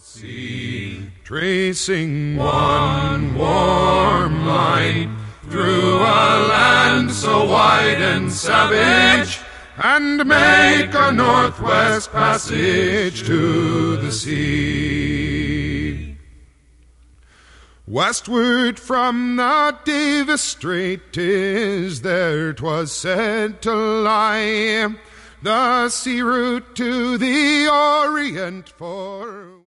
sea, tracing one warm line through a land so wide and savage, and make a northwest passage to the sea. Westward from the Davis Strait 'tis there 'twas said to lie, the sea route to the Orient for